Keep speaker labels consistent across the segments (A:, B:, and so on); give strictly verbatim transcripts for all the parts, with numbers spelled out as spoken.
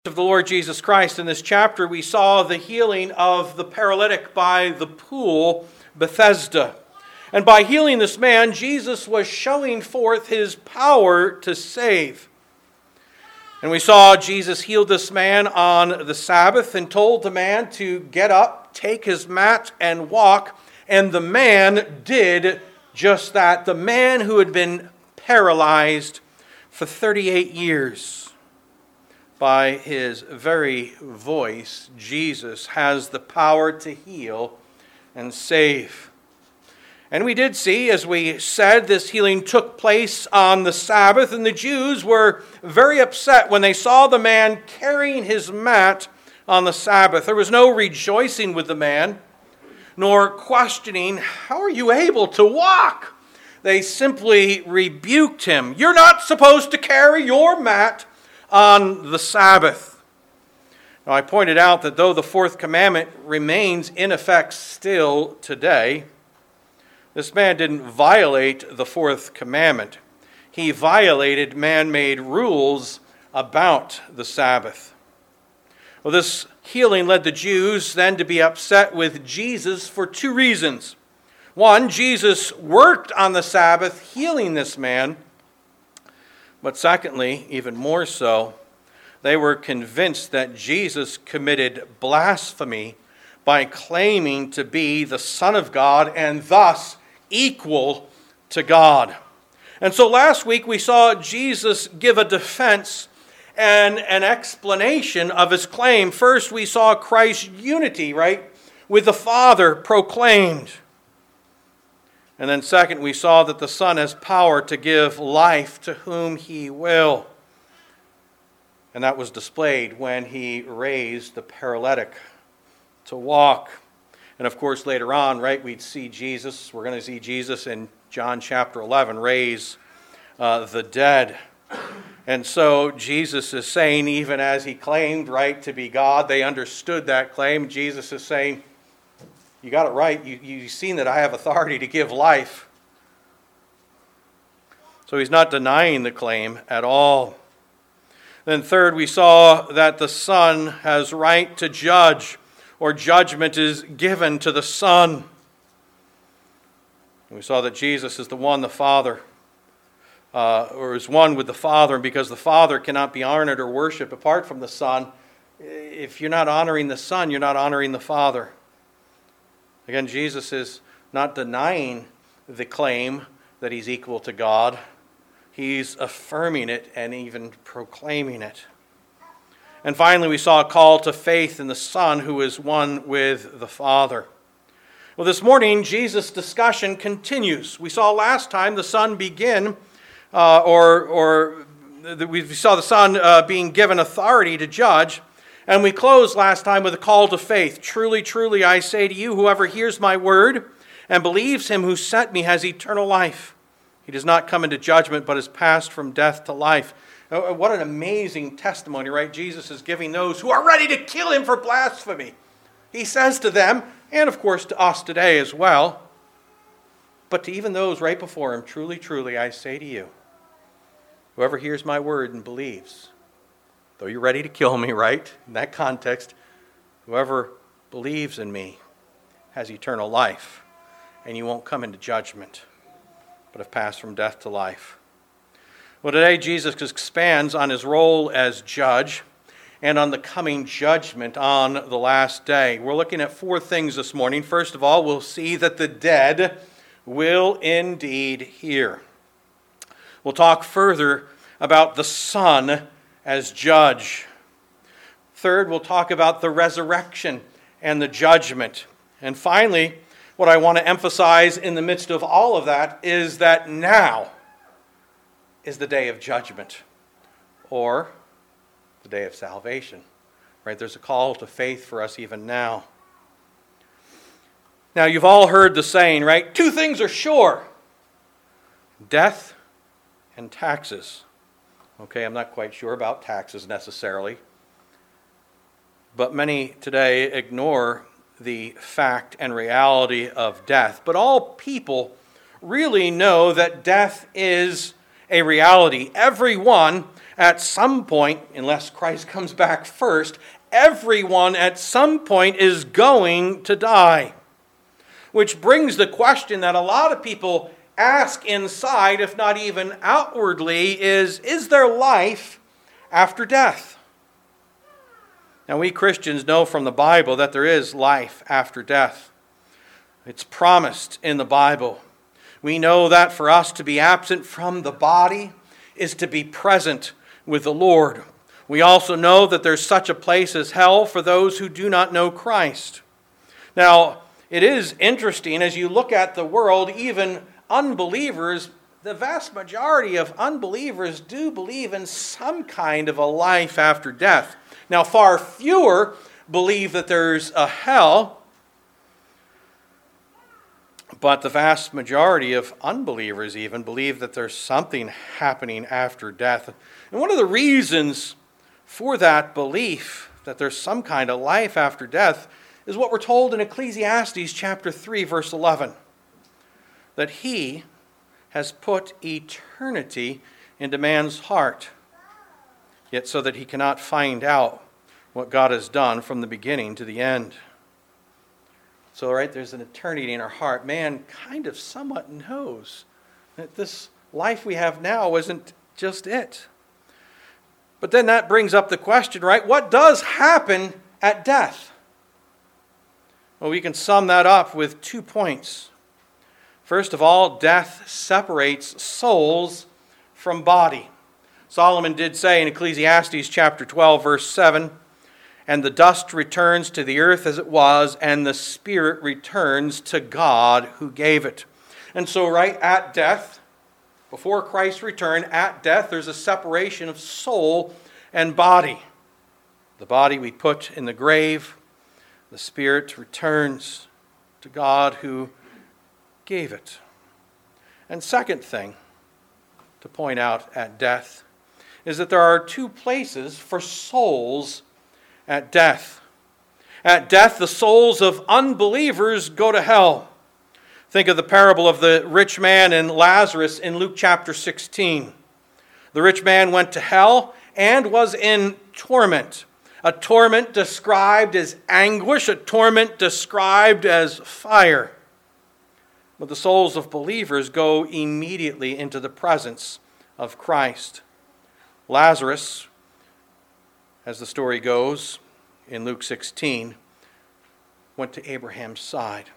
A: Of the Lord Jesus Christ. In this chapter, we saw the healing of the paralytic by the pool Bethesda. And by healing this man, Jesus was showing forth his power to save. And we saw Jesus healed this man on the Sabbath and told the man to get up, take his mat, and walk. And the man did just that. The man who had been paralyzed for thirty-eight years. By his very voice, Jesus has the power to heal and save. And we did see, as we said, this healing took place on the Sabbath, and the Jews were very upset when they saw the man carrying his mat on the Sabbath. There was no rejoicing with the man, nor questioning, "How are you able to walk?" They simply rebuked him. "You're not supposed to carry your mat on the Sabbath." Now, I pointed out that though the fourth commandment remains in effect still today, this man didn't violate the fourth commandment. He violated man-made rules about the Sabbath. Well, this healing led the Jews then to be upset with Jesus for two reasons. One, Jesus worked on the Sabbath healing this man. But secondly, even more so, they were convinced that Jesus committed blasphemy by claiming to be the Son of God and thus equal to God. And so last week we saw Jesus give a defense and an explanation of his claim. First, we saw Christ's unity, right, with the Father proclaimed. And then second, we saw that the Son has power to give life to whom he will. And that was displayed when he raised the paralytic to walk. And of course, later on, right, we'd see Jesus, we're going to see Jesus in John chapter eleven, raise uh, the dead. And so Jesus is saying, even as he claimed, right, to be God, they understood that claim. Jesus is saying, you got it right. You, you've seen that I have authority to give life. So he's not denying the claim at all. Then third, we saw that the Son has right to judge, or judgment is given to the Son. We saw that Jesus is the one the Father, uh, or is one with the Father, and because the Father cannot be honored or worshipped apart from the Son, if you're not honoring the Son, you're not honoring the Father. Again, Jesus is not denying the claim that he's equal to God. He's affirming it and even proclaiming it. And finally, we saw a call to faith in the Son who is one with the Father. Well, this morning, Jesus' discussion continues. We saw last time the Son begin, uh, or, or we saw the Son uh, being given authority to judge. And we closed last time with a call to faith. Truly, truly, I say to you, whoever hears my word and believes him who sent me has eternal life. He does not come into judgment, but is passed from death to life. What an amazing testimony, right? Jesus is giving those who are ready to kill him for blasphemy. He says to them, and of course to us today as well, but to even those right before him, truly, truly, I say to you, whoever hears my word and believes, though you're ready to kill me, right? In that context, whoever believes in me has eternal life, and you won't come into judgment, but have passed from death to life. Well, today Jesus expands on his role as judge and on the coming judgment on the last day. We're looking at four things this morning. First of all, we'll see that the dead will indeed hear. We'll talk further about the Son as judge. Third, we'll talk about the resurrection and the judgment. And finally, what I want to emphasize in the midst of all of that is that now is the day of judgment, or the day of salvation. Right? There's a call to faith for us even now. Now, you've all heard the saying, right? Two things are sure: death and taxes. Okay, I'm not quite sure about taxes necessarily, but many today ignore the fact and reality of death. But all people really know that death is a reality. Everyone at some point, unless Christ comes back first, everyone at some point is going to die. Which brings the question that a lot of people ask inside, if not even outwardly, is, is there life after death? Now, we Christians know from the Bible that there is life after death. It's promised in the Bible. We know that for us to be absent from the body is to be present with the Lord. We also know that there's such a place as hell for those who do not know Christ. Now, it is interesting as you look at the world, even unbelievers, the vast majority of unbelievers do believe in some kind of a life after death. Now, far fewer believe that there's a hell, but the vast majority of unbelievers even believe that there's something happening after death. And one of the reasons for that belief, that there's some kind of life after death, is what we're told in Ecclesiastes chapter three, verse eleven. That he has put eternity into man's heart, yet so that he cannot find out what God has done from the beginning to the end. So, right, there's an eternity in our heart. Man kind of somewhat knows that this life we have now isn't just it. But then that brings up the question, right? What does happen at death? Well, we can sum that up with two points. First of all, death separates souls from body. Solomon did say in Ecclesiastes chapter twelve, verse seven, "And the dust returns to the earth as it was, and the spirit returns to God who gave it." And so right at death, before Christ's return, at death, there's a separation of soul and body. The body we put in the grave, the spirit returns to God who gave it. And second thing to point out at death is that there are two places for souls at death. At death, the souls of unbelievers go to hell. Think of the parable of the rich man and Lazarus in Luke chapter sixteen. The rich man went to hell and was in torment. A torment described as anguish, a torment described as fire. But the souls of believers go immediately into the presence of Christ. Lazarus, as the story goes in Luke sixteen, went to Abraham's side.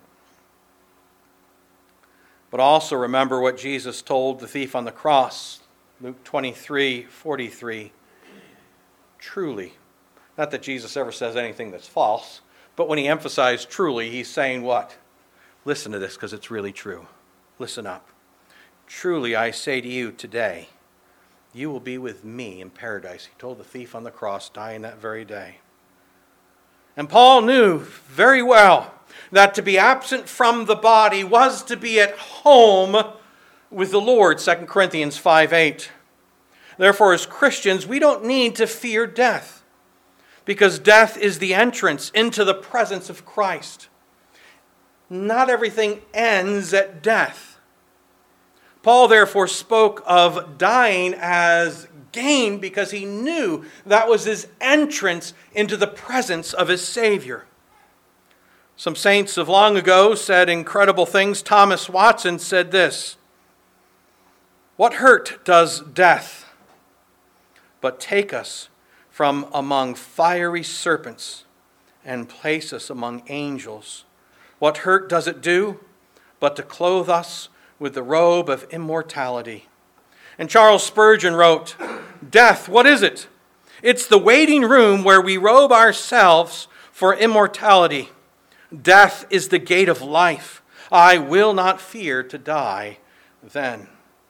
A: But also remember what Jesus told the thief on the cross, Luke twenty-three forty-three. Truly, not that Jesus ever says anything that's false, but when he emphasized truly, he's saying what? Listen to this because it's really true. Listen up. Truly, I say to you today, you will be with me in paradise. He told the thief on the cross, dying that very day. And Paul knew very well that to be absent from the body was to be at home with the Lord, Second Corinthians five eight. Therefore, as Christians, we don't need to fear death, because death is the entrance into the presence of Christ. Not everything ends at death. Paul therefore spoke of dying as gain because he knew that was his entrance into the presence of his Savior. Some saints of long ago said incredible things. Thomas Watson said this: "What hurt does death but take us from among fiery serpents and place us among angels? What hurt does it do but to clothe us with the robe of immortality?" And Charles Spurgeon wrote, "Death, what is it? It's the waiting room where we robe ourselves for immortality. Death is the gate of life. I will not fear to die then."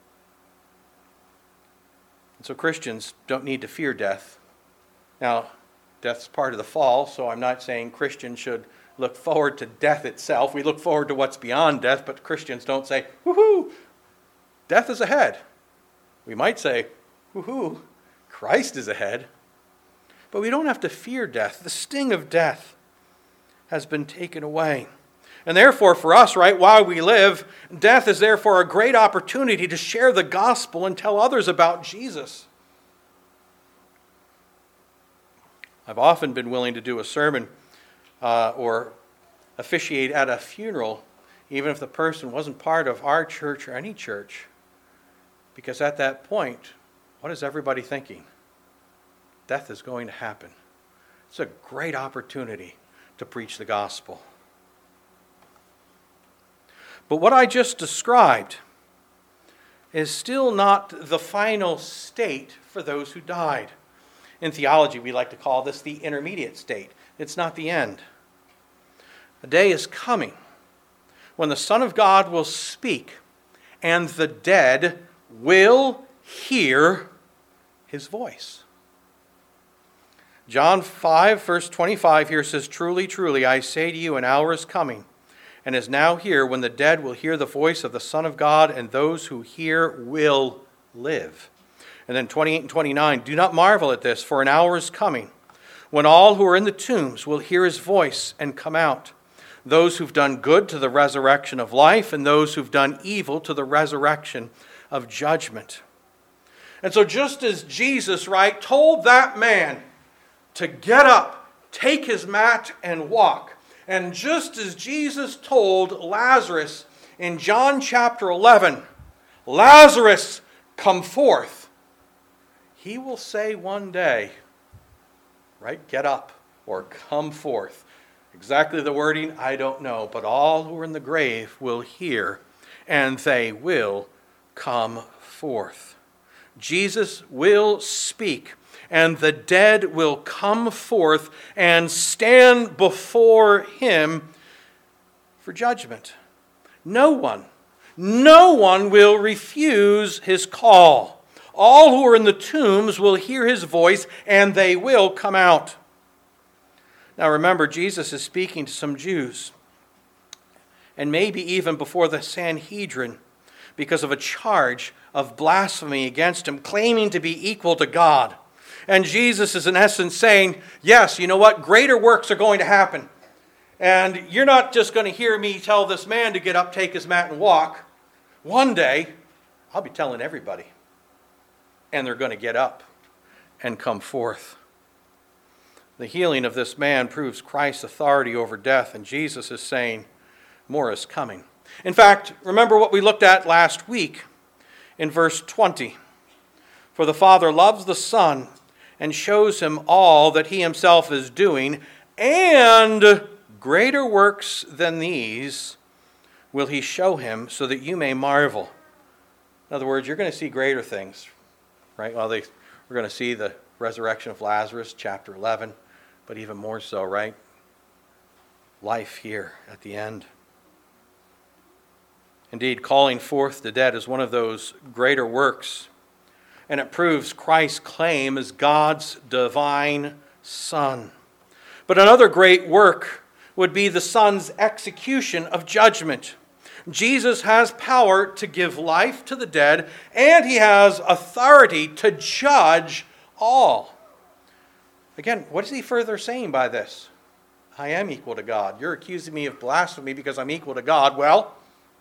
A: And so Christians don't need to fear death. Now, death's part of the fall, so I'm not saying Christians should look forward to death itself. We look forward to what's beyond death, but Christians don't say, woohoo, death is ahead. We might say, woohoo, Christ is ahead. But we don't have to fear death. The sting of death has been taken away. And therefore, for us, right, while we live, death is therefore a great opportunity to share the gospel and tell others about Jesus. I've often been willing to do a sermon uh, or officiate at a funeral, even if the person wasn't part of our church or any church. Because at that point, what is everybody thinking? Death is going to happen. It's a great opportunity to preach the gospel. But what I just described is still not the final state for those who died. In theology, we like to call this the intermediate state. It's not the end. A day is coming when the Son of God will speak and the dead will hear his voice. John five, verse twenty-five here says, "Truly, truly, I say to you, an hour is coming, and is now here, when the dead will hear the voice of the Son of God, and those who hear will live." And then twenty-eight and twenty-nine, "Do not marvel at this, for an hour is coming, when all who are in the tombs will hear his voice and come out. Those who've done good to the resurrection of life, and those who've done evil to the resurrection of judgment." And so just as Jesus, right, told that man to get up, take his mat, and walk, and just as Jesus told Lazarus in John chapter eleven, "Lazarus, come forth," he will say one day, right, "Get up," or "Come forth." Exactly the wording, I don't know, but all who are in the grave will hear, and they will come forth. Jesus will speak, and the dead will come forth and stand before him for judgment. No one, no one will refuse his call. All who are in the tombs will hear his voice, and they will come out. Now remember, Jesus is speaking to some Jews, and maybe even before the Sanhedrin, because of a charge of blasphemy against him, claiming to be equal to God. And Jesus is in essence saying, yes, you know what? Greater works are going to happen. And you're not just going to hear me tell this man to get up, take his mat, and walk. One day, I'll be telling everybody. And they're going to get up and come forth. The healing of this man proves Christ's authority over death, and Jesus is saying, more is coming. In fact, remember what we looked at last week in verse twenty. "For the Father loves the Son and shows him all that he himself is doing, and greater works than these will he show him, so that you may marvel." In other words, you're going to see greater things, right? Well, they, we're going to see the resurrection of Lazarus, chapter eleven, but even more so, right? Life here at the end. Indeed, calling forth the dead is one of those greater works, and it proves Christ's claim as God's divine Son. But another great work would be the Son's execution of judgment. Jesus has power to give life to the dead, and he has authority to judge all. Again, what is he further saying by this? I am equal to God. You're accusing me of blasphemy because I'm equal to God. Well,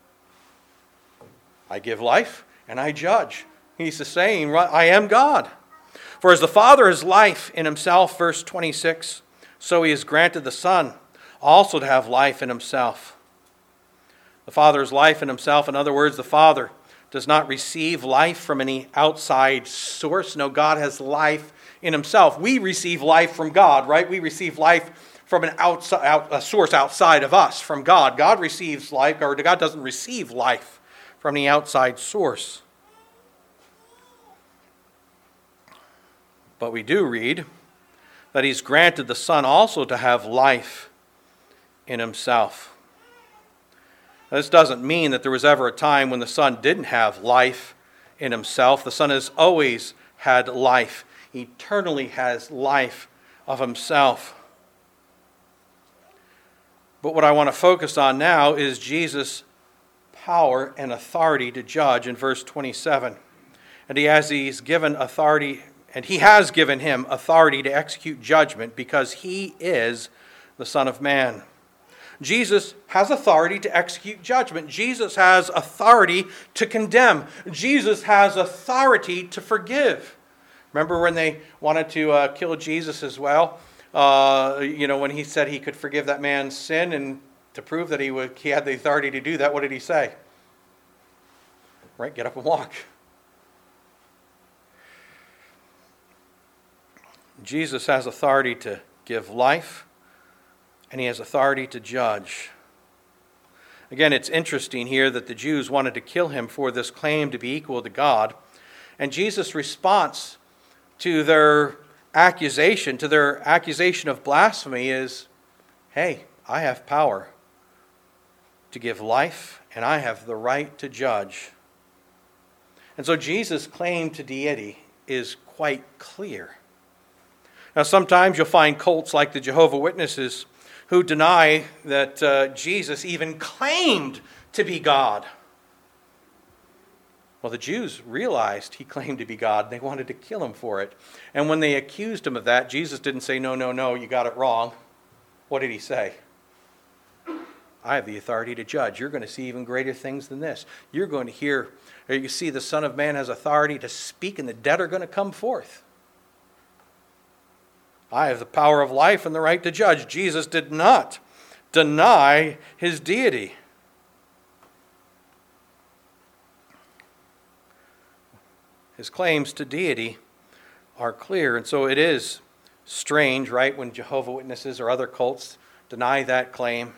A: I give life and I judge. He's saying, I am God. "For as the Father has life in himself," verse twenty-six, "so he has granted the Son also to have life in himself." The Father has life in himself. In other words, the Father does not receive life from any outside source. No, God has life in himself. We receive life from God, right? We receive life from an outside, out, a source outside of us, from God. God receives life, or God doesn't receive life from the outside source. But we do read that he's granted the Son also to have life in himself. Now, this doesn't mean that there was ever a time when the Son didn't have life in himself. The Son has always had life, eternally has life of himself. But what I want to focus on now is Jesus' power and authority to judge in verse twenty-seven. And he has he's given authority, and he has given him authority to execute judgment because he is the Son of Man. Jesus has authority to execute judgment. Jesus has authority to condemn. Jesus has authority to forgive. Remember when they wanted to uh, kill Jesus as well? Uh, you know, when he said he could forgive that man's sin, and to prove that he would, he had the authority to do that, what did he say? Right, get up and walk. Jesus has authority to give life, and he has authority to judge. Again, it's interesting here that the Jews wanted to kill him for this claim to be equal to God, and Jesus' response to their accusation, to their accusation of blasphemy is, hey, I have power to give life, and I have the right to judge. And so Jesus' claim to deity is quite clear. Now, sometimes you'll find cults like the Jehovah's Witnesses who deny that uh, Jesus even claimed to be God. Well, the Jews realized he claimed to be God. They wanted to kill him for it. And when they accused him of that, Jesus didn't say, no, no, no, you got it wrong. What did he say? I have the authority to judge. You're going to see even greater things than this. You're going to hear, or you see the Son of Man has authority to speak, and the dead are going to come forth. I have the power of life and the right to judge. Jesus did not deny his deity. His claims to deity are clear, and so it is strange, right, when Jehovah's Witnesses or other cults deny that claim,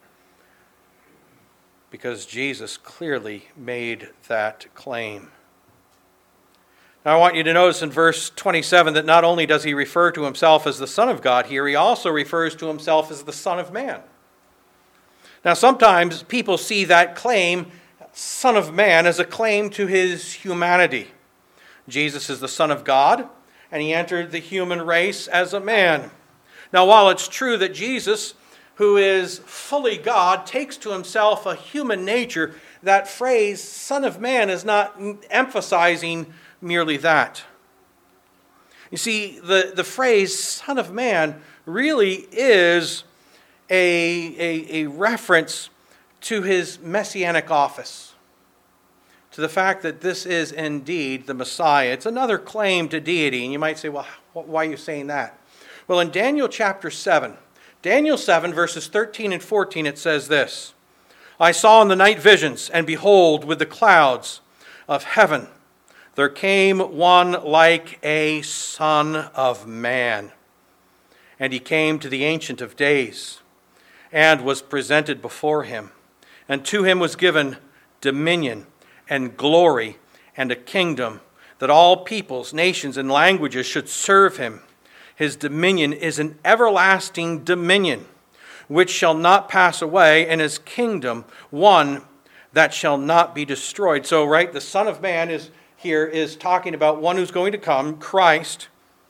A: because Jesus clearly made that claim. Now I want you to notice in verse twenty-seven that not only does he refer to himself as the Son of God here, he also refers to himself as the Son of Man. Now sometimes people see that claim, Son of Man, as a claim to his humanity. Jesus is the Son of God, and he entered the human race as a man. Now while it's true that Jesus, who is fully God, takes to himself a human nature, that phrase, Son of Man, is not emphasizing merely that. You see, the, the phrase, Son of Man, really is a, a, a reference to his messianic office, to the fact that this is indeed the Messiah. It's another claim to deity, and you might say, well, why are you saying that? Well, in Daniel chapter seven, Daniel seven, verses thirteen and fourteen, it says this, I saw in the night visions, and behold, with the clouds of heaven, there came one like a son of man. And he came to the Ancient of Days, and was presented before him. And to him was given dominion and glory and a kingdom, that all peoples, nations, and languages should serve him. His dominion is an everlasting dominion, which shall not pass away, and his kingdom one that shall not be destroyed. So, right, the Son of Man is here is talking about one who's going to come, Christ,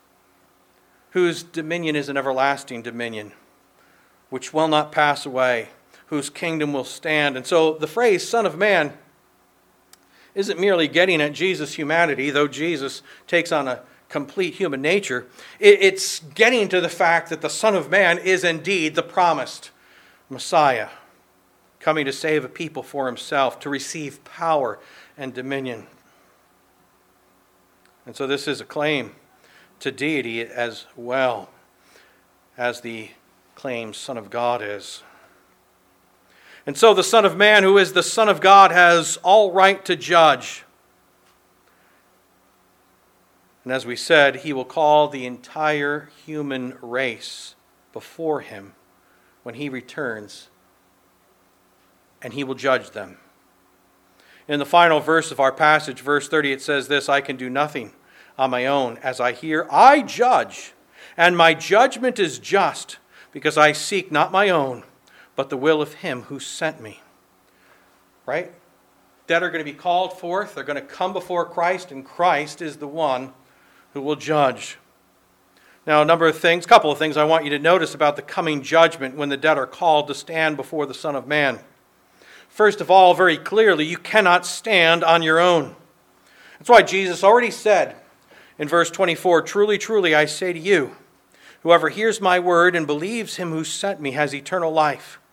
A: whose dominion is an everlasting dominion, which will not pass away, whose kingdom will stand. And so the phrase Son of Man isn't merely getting at Jesus' humanity, though Jesus takes on a complete human nature. It's getting to the fact that the Son of Man is indeed the promised Messiah, coming to save a people for himself, to receive power and dominion. And so this is a claim to deity as well as the claimed Son of God is. And so the Son of Man, who is the Son of God, has all right to judge. And as we said, he will call the entire human race before him when he returns, and he will judge them. In the final verse of our passage, verse thirty, it says this, I can do nothing on my own. As I hear, I judge, and my judgment is just, because I seek not my own, but the will of him who sent me. Right? Dead are going to be called forth. They're going to come before Christ, and Christ is the one who will judge. Now, a number of things, a couple of things I want you to notice about the coming judgment when the dead are called to stand before the Son of Man. First of all, very clearly, you cannot stand on your own. That's why Jesus already said in verse twenty-four, truly, truly, I say to you, whoever hears my word and believes him who sent me has eternal life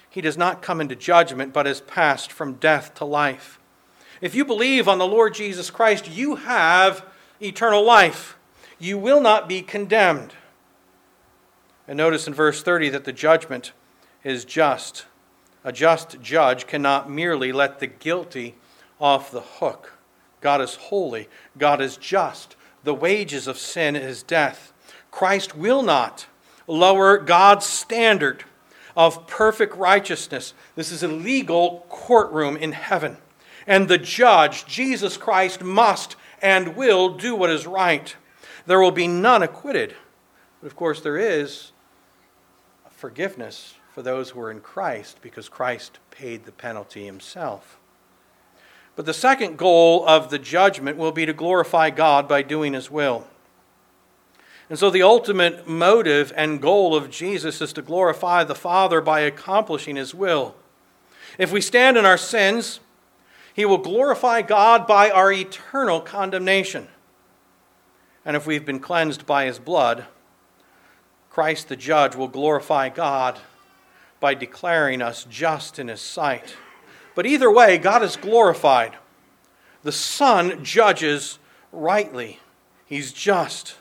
A: he does not come into judgment, but is passed from death to life. If you believe on the Lord Jesus Christ, you have eternal life. You will not be condemned. And notice in verse thirty that the judgment is just. A just judge cannot merely let the guilty off the hook. God is holy. God is just. The wages of sin is death. Christ will not lower God's standard of perfect righteousness. This is a legal courtroom in heaven. And the judge, Jesus Christ, must and will do what is right. There will be none acquitted. But of course there is forgiveness for those who are in Christ, because Christ paid the penalty himself. But the second goal of the judgment will be to glorify God by doing his will. And so the ultimate motive and goal of Jesus is to glorify the Father by accomplishing his will. If we stand in our sins, he will glorify God by our eternal condemnation. And if we've been cleansed by his blood, Christ the judge will glorify God by declaring us just in his sight. But either way, God is glorified. The Son judges rightly. He's just.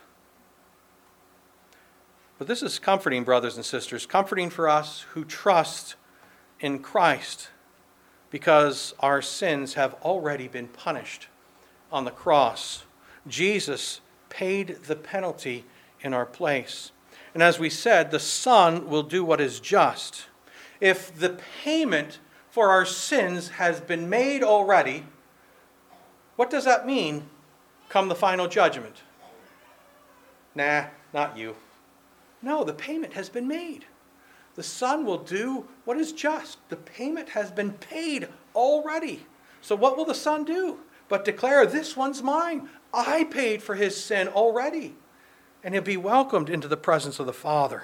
A: But this is comforting, brothers and sisters, comforting for us who trust in Christ, because our sins have already been punished on the cross. Jesus paid the penalty in our place. And as we said, the Son will do what is just. If the payment for our sins has been made already, what does that mean come the final judgment? Nah, not you. No, the payment has been made. The Son will do what is just. The payment has been paid already. So what will the Son do? But declare, this one's mine. I paid for his sin already. And he'll be welcomed into the presence of the Father.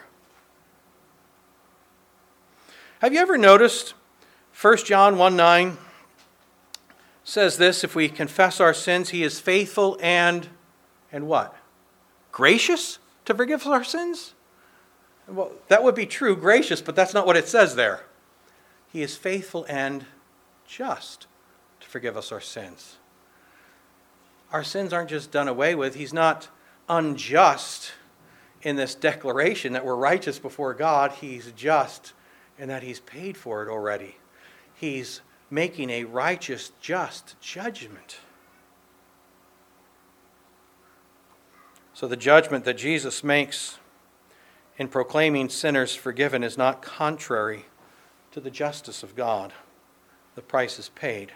A: Have you ever noticed First John one nine says this: if we confess our sins, he is faithful and, and what? Gracious to forgive us our sins? Well, that would be true, gracious, but that's not what it says there. He is faithful and just to forgive us our sins. Our sins aren't just done away with. He's not unjust in this declaration that we're righteous before God. He's just in that he's paid for it already. He's making a righteous, just judgment. So the judgment that Jesus makes in proclaiming sinners forgiven is not contrary to the justice of God. The price is paid.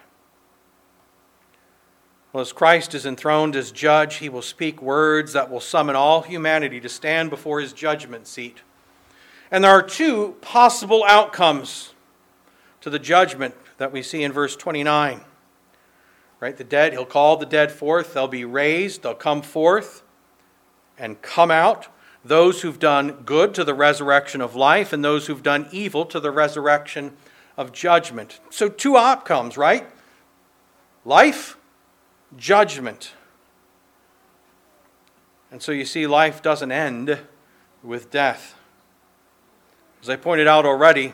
A: Well, as Christ is enthroned as judge, he will speak words that will summon all humanity to stand before his judgment seat. And there are two possible outcomes to the judgment that we see in verse twenty-nine. Right? The dead, he'll call the dead forth. They'll be raised. They'll come forth and come out. Those who've done good to the resurrection of life, and those who've done evil to the resurrection of judgment. So two outcomes, right? Life, judgment. And so you see, life doesn't end with death. As I pointed out already,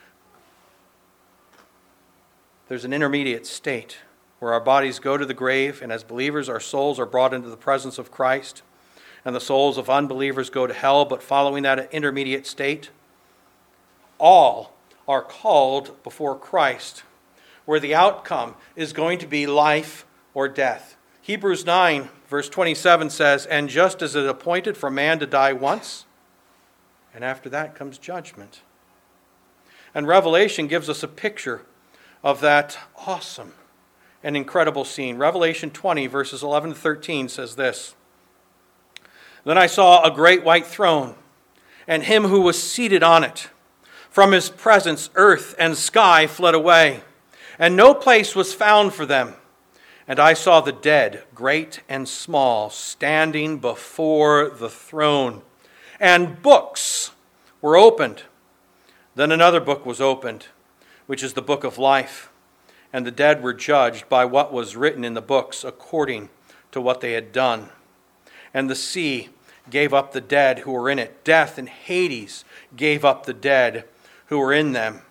A: there's an intermediate state where our bodies go to the grave, and as believers, our souls are brought into the presence of Christ, and the souls of unbelievers go to hell. But following that intermediate state, all are called before Christ, where the outcome is going to be life or death. Hebrews nine, verse twenty-seven says, "And just as it is appointed for man to die once, and after that comes judgment." And Revelation gives us a picture of that awesome and incredible scene. Revelation twenty, verses eleven to thirteen says this: "Then I saw a great white throne, and him who was seated on it. From his presence earth and sky fled away, and no place was found for them. And I saw the dead, great and small, standing before the throne. And books were opened. Then another book was opened, which is the book of life. And the dead were judged by what was written in the books according to what they had done. And the sea gave up the dead who were in it. Death and Hades gave up the dead who were in them.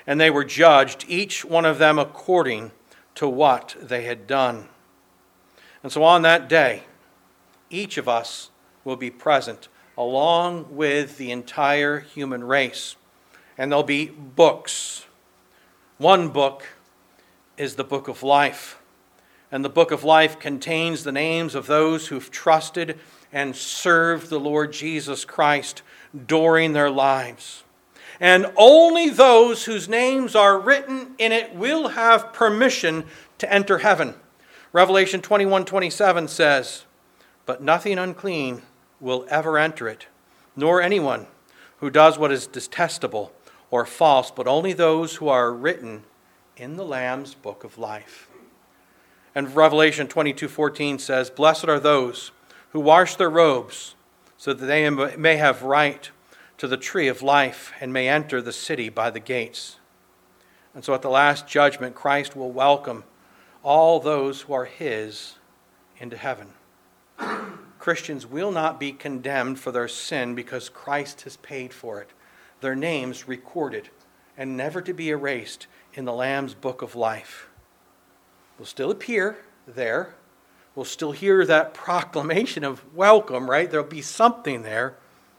A: and they were judged, each one of them according to what they had done. And so on that day, each of us will be present, along with the entire human race. And there'll be books. One book is the book of life. And the book of life contains the names of those who've trusted and served the Lord Jesus Christ during their lives. And only those whose names are written in it will have permission to enter heaven. Revelation twenty-one twenty-seven says, "But nothing unclean will ever enter it, nor anyone who does what is detestable or false, but only those who are written in the Lamb's book of life." And Revelation twenty-two fourteen says, "Blessed are those who wash their robes, so that they may have right to the tree of life and may enter the city by the gates." And so at the last judgment, Christ will welcome all those who are his into heaven. Christians will not be condemned for their sin because Christ has paid for it. Their names recorded and never to be erased in the Lamb's book of life. Will still appear there. We'll still hear that proclamation of welcome, right? There'll be something there.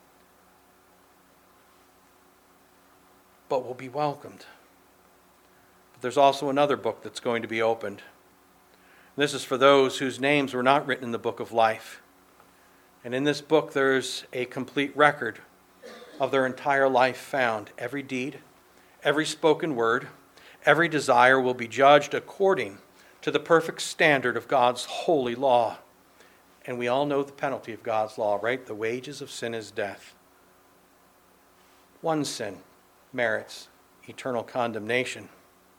A: But we'll be welcomed. But there's also another book that's going to be opened. This is for those whose names were not written in the book of life. And in this book there's a complete record of their entire life found. Every deed, every spoken word, every desire will be judged according to the perfect standard of God's holy law. And we all know the penalty of God's law, right? The wages of sin is death. One sin merits eternal condemnation.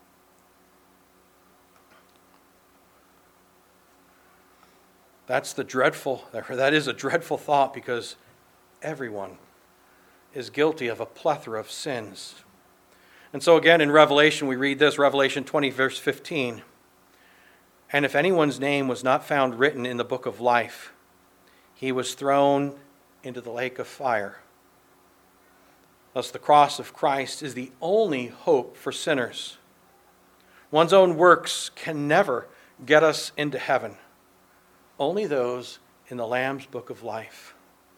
A: That's the dreadful, that is a dreadful thought, because everyone is guilty of a plethora of sins. And so again in Revelation we read this, Revelation twenty verse fifteen. "And if anyone's name was not found written in the book of life, he was thrown into the lake of fire." Thus the cross of Christ is the only hope for sinners. One's own works can never get us into heaven. Only those in the Lamb's book of life.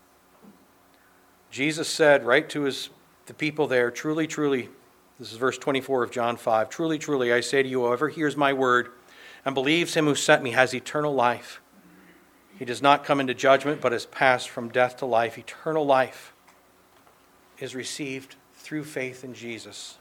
A: Jesus said right to his the people there, "Truly, truly," this is verse twenty-four of John five, "Truly, truly, I say to you, whoever hears my word and believes him who sent me has eternal life. He does not come into judgment, but has passed from death to life." Eternal life is received through faith in Jesus.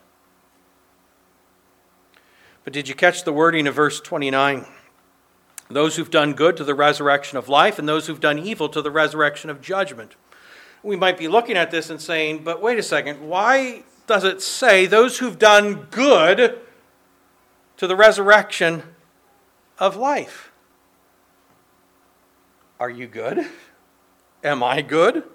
A: But did you catch the wording of verse twenty-nine? "Those who've done good to the resurrection of life, and those who've done evil to the resurrection of judgment." We might be looking at this and saying, but wait a second, why does it say those who've done good to the resurrection of life? Are you good? Am I good?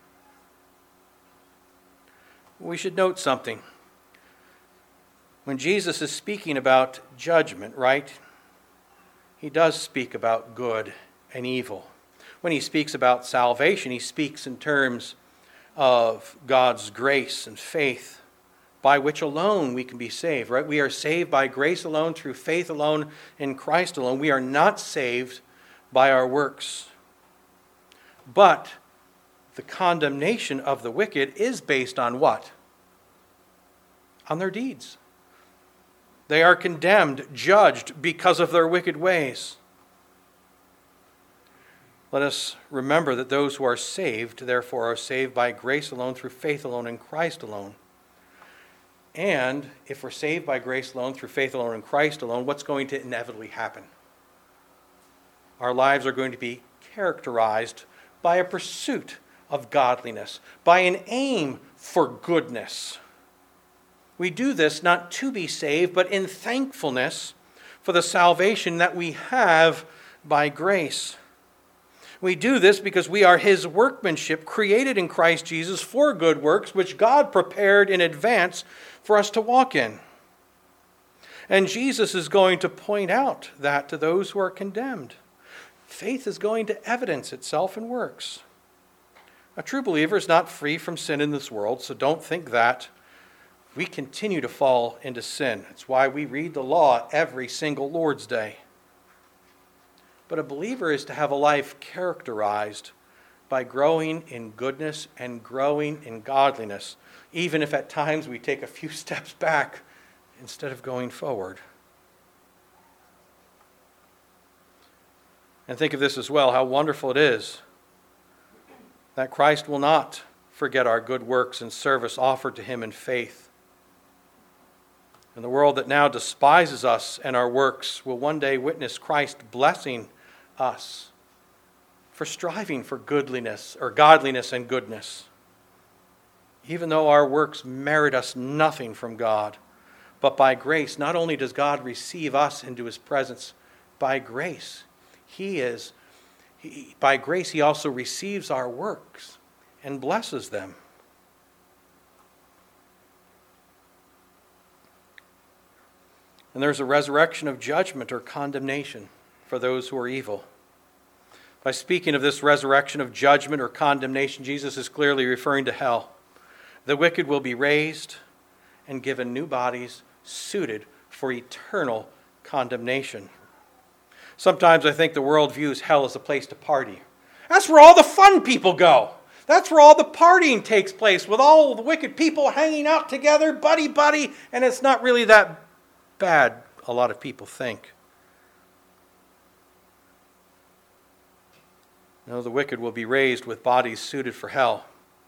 A: We should note something. When Jesus is speaking about judgment, right? He does speak about good and evil. When he speaks about salvation, he speaks in terms of God's grace and faith, by which alone we can be saved, right? We are saved by grace alone, through faith alone, in Christ alone. We are not saved by our works. But the condemnation of the wicked is based on what? On their deeds. They are condemned, judged because of their wicked ways. Let us remember that those who are saved, therefore, are saved by grace alone, through faith alone, in Christ alone. And if we're saved by grace alone, through faith alone, in Christ alone, what's going to inevitably happen? Our lives are going to be characterized by a pursuit of godliness, by an aim for goodness. We do this not to be saved, but in thankfulness for the salvation that we have by grace. We do this because we are his workmanship, created in Christ Jesus for good works, which God prepared in advance for us to walk in. And Jesus is going to point out that to those who are condemned. Faith is going to evidence itself in works. A true believer is not free from sin in this world, so don't think that. we continue to fall into sin. That's why we read the law every single Lord's Day. But a believer is to have a life characterized by growing in goodness and growing in godliness, even if at times we take a few steps back instead of going forward. And think of this as well, how wonderful it is that Christ will not forget our good works and service offered to him in faith. And the world that now despises us and our works will one day witness Christ blessing us for striving for goodliness or godliness and goodness. Even though our works merit us nothing from God, but by grace, not only does God receive us into his presence, by grace, he is, he, by grace he also receives our works and blesses them. And there's a resurrection of judgment or condemnation for those who are evil. By speaking of this resurrection of judgment or condemnation, Jesus is clearly referring to hell. The wicked will be raised and given new bodies suited for eternal condemnation. Sometimes I think the world views hell as a place to party. That's where all the fun people go. That's where all the partying takes place, with all the wicked people hanging out together, buddy-buddy, and it's not really that bad, a lot of people think. No, the wicked will be raised with bodies suited for hell.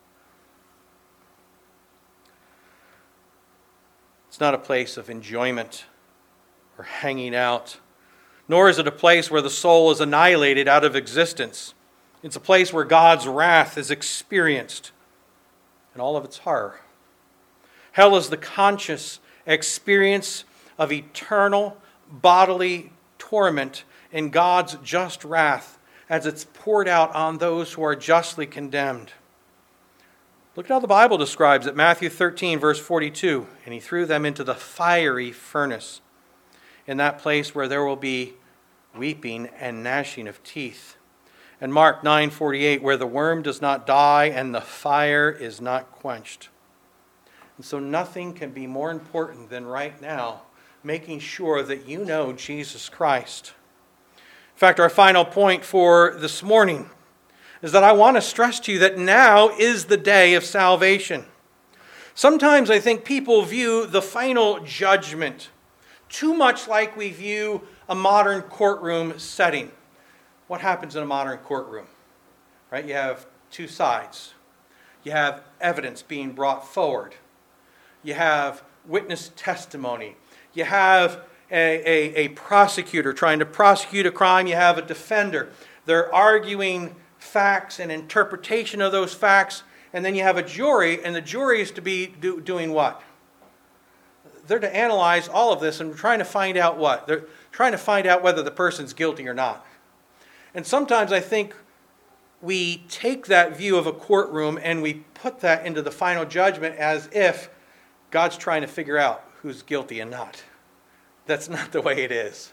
A: It's not a place of enjoyment or hanging out, nor is it a place where the soul is annihilated out of existence. It's a place where God's wrath is experienced in all of its horror. Hell is the conscious experience of eternal bodily torment in God's just wrath as it's poured out on those who are justly condemned. Look at how the Bible describes it. Matthew thirteen, verse forty-two. And he threw them into the fiery furnace, in that place where there will be weeping and gnashing of teeth. And Mark nine forty-eight, where the worm does not die and the fire is not quenched. And so nothing can be more important than right now making sure that you know Jesus Christ. In fact, our final point for this morning is that I want to stress to you that now is the day of salvation. Sometimes I think people view the final judgment too much like we view a modern courtroom setting. What happens in a modern courtroom? Right? You have two sides. You have evidence being brought forward. You have witness testimony. You have a, a, a prosecutor trying to prosecute a crime. You have a defender. They're arguing facts and interpretation of those facts. And then you have a jury, and the jury is to be do, doing what? They're to analyze all of this and trying to find out what? They're trying to find out whether the person's guilty or not. And sometimes I think we take that view of a courtroom and we put that into the final judgment as if God's trying to figure out who's guilty and not. That's not the way it is.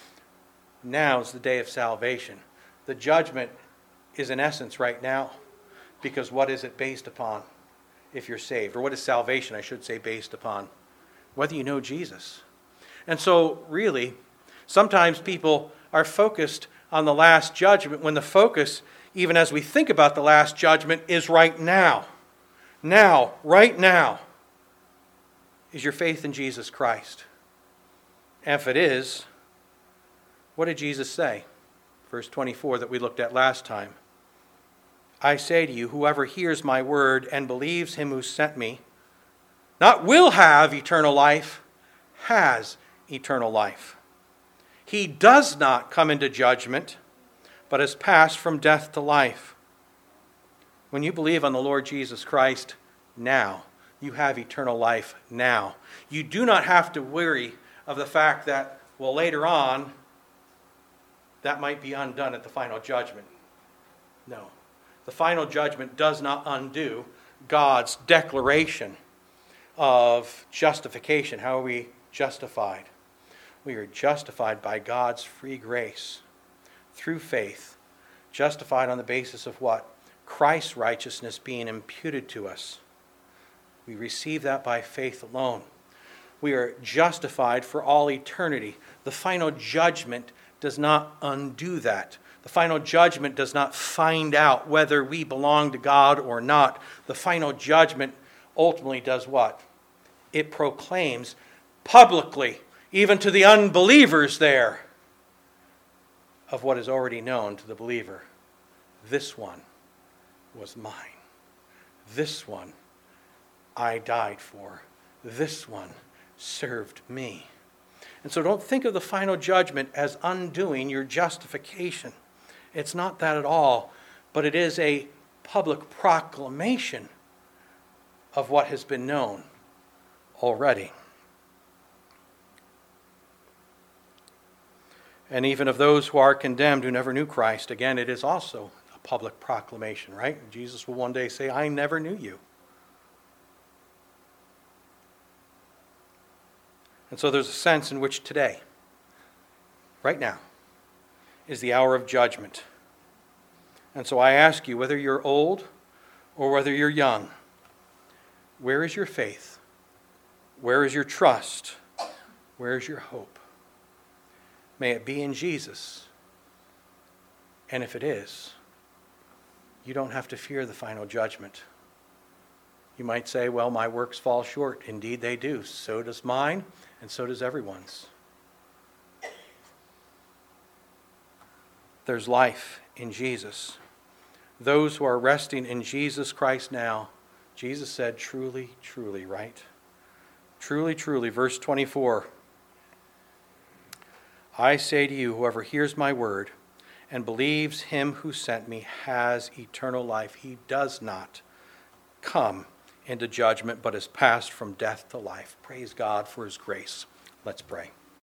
A: Now is the day of salvation. The judgment is in essence right now, because what is it based upon if you're saved? Or what is salvation, I should say, based upon? Whether you know Jesus. And so really, sometimes people are focused on the last judgment when the focus, even as we think about the last judgment, is right now. Now, right now, is your faith in Jesus Christ. And if it is, what did Jesus say? Verse twenty-four that we looked at last time. I say to you, whoever hears my word and believes him who sent me, not will have eternal life, has eternal life. He does not come into judgment, but has passed from death to life. When you believe on the Lord Jesus Christ now, you have eternal life now. You do not have to worry of the fact that, well, later on, that might be undone at the final judgment. No. The final judgment does not undo God's declaration of justification. How are we justified? We are justified by God's free grace through faith. Justified on the basis of what? Christ's righteousness being imputed to us. We receive that by faith alone. We are justified for all eternity. The final judgment does not undo that. The final judgment does not find out whether we belong to God or not. The final judgment ultimately does what? It proclaims publicly, even to the unbelievers there, of what is already known to the believer. This one was mine. This one I died for. This one served me. And so don't think of the final judgment as undoing your justification. It's not that at all, but it is a public proclamation of what has been known already. And even of those who are condemned who never knew Christ, again, it is also a public proclamation, right? Jesus will one day say, I never knew you. And so there's a sense in which today, right now, is the hour of judgment. And so I ask you, whether you're old or whether you're young, where is your faith? Where is your trust? Where is your hope? May it be in Jesus. And if it is, you don't have to fear the final judgment. You might say, well, my works fall short. Indeed they do. So does mine, and so does everyone's. There's life in Jesus. Those who are resting in Jesus Christ now, Jesus said, truly, truly, right? Truly, truly, verse twenty-four. I say to you, whoever hears my word and believes him who sent me has eternal life. He does not come into judgment, but is passed from death to life. Praise God for his grace. Let's pray.